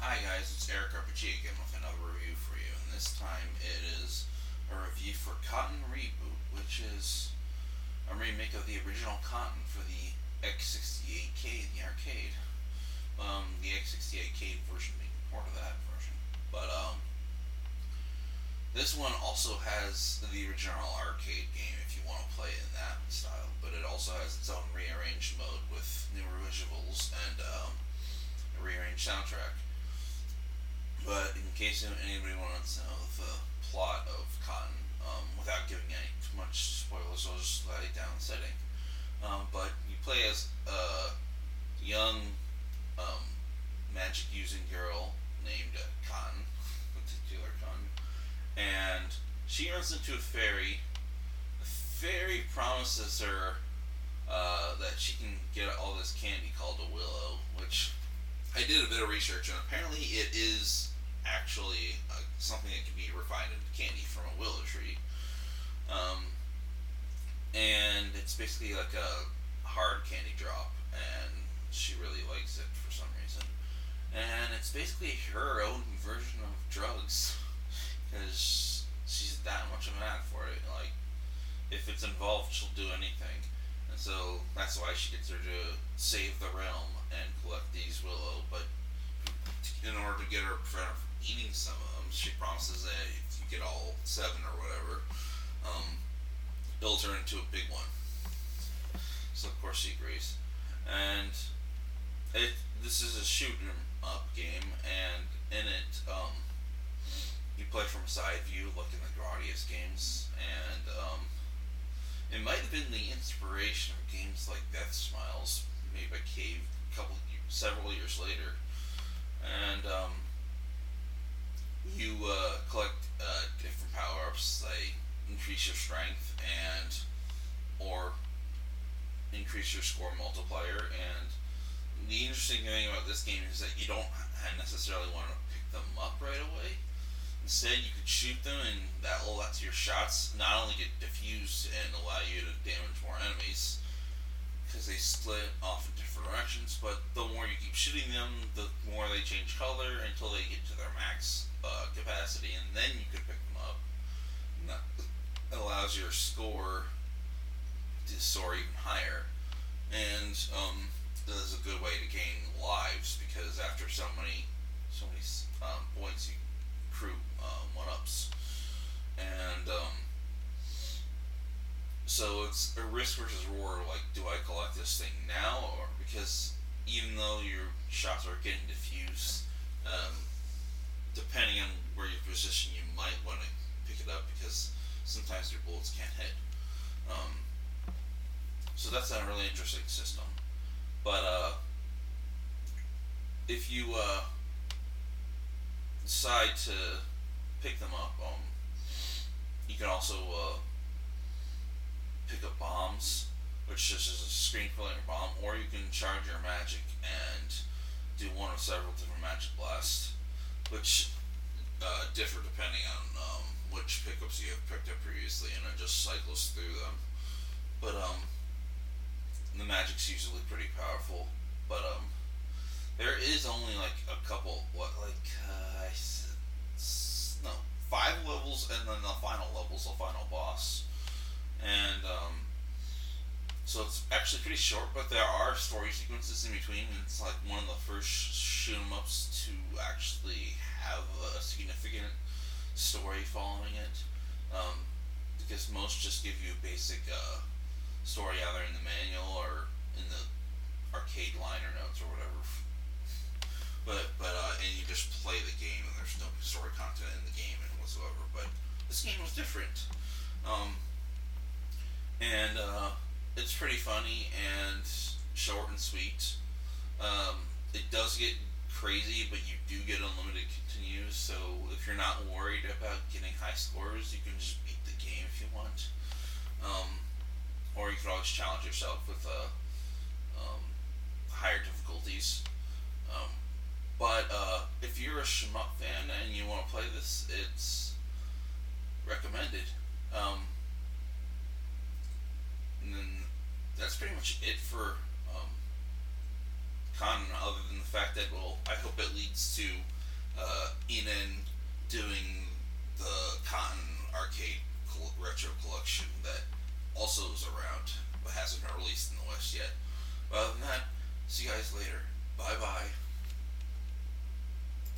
Hi guys, it's Eric RPG again with another review for you, and this time it is a review for Cotton Reboot, which is a remake of the original Cotton for the X68K, the arcade. The X68K version being part of that version. But this one also has the original arcade game if you want to play it in that style, but it also has its own rearranged mode with newer visuals and a rearranged soundtrack. But in case anybody wants to know the plot of Cotton, without giving any too much spoilers, I'll just lay down the setting. But you play as a young magic using girl named Cotton, particular Cotton, and she runs into a fairy. The fairy promises her that she can get all this candy called a willow, which I did a bit of research, and apparently it is actually something that can be refined into candy from a willow tree. And it's basically like a hard candy drop, and she really likes it for some reason. And it's basically her own version of drugs, because she's that much of an addict for it. Like, if it's involved, she'll do anything. And so that's why she gets her to save the realm and collect these willow. But in order to get her to prevent her from eating some of them, she promises that if you get all 7 or whatever, it'll turn into a big one. So of course she agrees. And this is a shoot 'em up game, and in it, you play from a side view, like in the Gradius games, and it might have been the inspiration of games like Death Smiles, made by Cave several years later. And you collect different power-ups. They increase your strength or increase your score multiplier. And the interesting thing about this game is that you don't necessarily want to pick them up right away. Instead, you could shoot them, and that'll let your shots not only get diffused and allow you to damage more enemies, because they split off in different directions, but the more you keep shooting them, the more they change color until they get to their max capacity, and then you can pick them up. And that allows your score to soar even higher. And this is a good way to gain lives, because after so many points, you accrue 1-ups. And so it's a risk versus reward. Like, do I collect this thing now, or because even though your shots are getting diffused, depending on where your position, you might want to pick it up because sometimes your bullets can't hit. So that's a really interesting system. But if you decide to pick them up, you can also pick up bombs, which is just a screen-filling bomb, or you can charge your magic and do one of several different magic blasts, which differ depending on which pickups you have picked up previously, and it just cycles through them. But the magic's usually pretty powerful, but there is only like a couple, 5 levels, and then the final level's the final boss. And so it's actually pretty short, but there are story sequences in between, and it's like one of the first shoot 'em ups to actually have a significant story following it. Because most just give you a basic story either in the manual or in the arcade liner notes or whatever. But and you just play the game, and there's no story content in the game whatsoever. But this game was different. And it's pretty funny and short and sweet. It does get crazy, but you do get unlimited continues, so if you're not worried about getting high scores, you can just beat the game if you want. Or you can always challenge yourself with higher difficulties. But if you're a shmup fan and you want to play this, it's recommended. And then that's pretty much it for Cotton, other than the fact that, well, I hope it leads to Enon doing the Cotton Arcade Retro Collection that also is around but hasn't been released in the West yet. But other than that, see you guys later. Bye bye.